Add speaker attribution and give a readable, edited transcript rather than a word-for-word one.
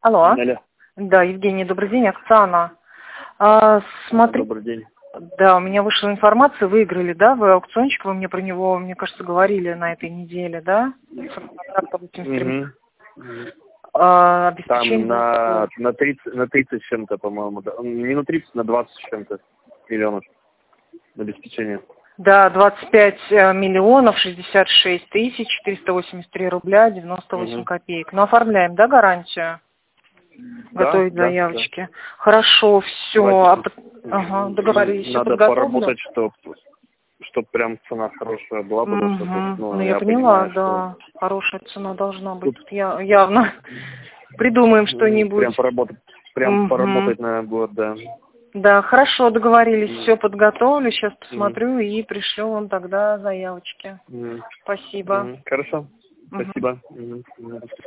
Speaker 1: Алло.
Speaker 2: Алло.
Speaker 1: Да, Евгений, добрый день, Оксана. Смотри,
Speaker 2: Добрый день.
Speaker 1: да, у меня вышла информация, выиграли, да, вы аукциончик, вы мне про него, мне кажется, говорили на этой неделе, да? Контракт 83. Обеспечение.
Speaker 2: Там на 30 с чем-то, по-моему. Да. Не на 30, на 20 с чем-то миллионов на обеспечение.
Speaker 1: Да, 25 миллионов 66 тысяч 483 рубля 98 копеек. Ну, оформляем, да, гарантию? Готовить заявочки.
Speaker 2: Да.
Speaker 1: Хорошо, все.
Speaker 2: Ага,
Speaker 1: Договорились, все
Speaker 2: надо
Speaker 1: подготовлено.
Speaker 2: поработать, чтоб прям цена хорошая была, потому что тут,
Speaker 1: Ну, я
Speaker 2: понимаю,
Speaker 1: поняла,
Speaker 2: что
Speaker 1: да. Хорошая цена должна быть. Тут явно придумаем что-нибудь.
Speaker 2: поработать на год, да.
Speaker 1: Да, хорошо, договорились. Все подготовлю. Сейчас посмотрю и пришлю вам тогда заявочки. Спасибо.
Speaker 2: Хорошо. Спасибо.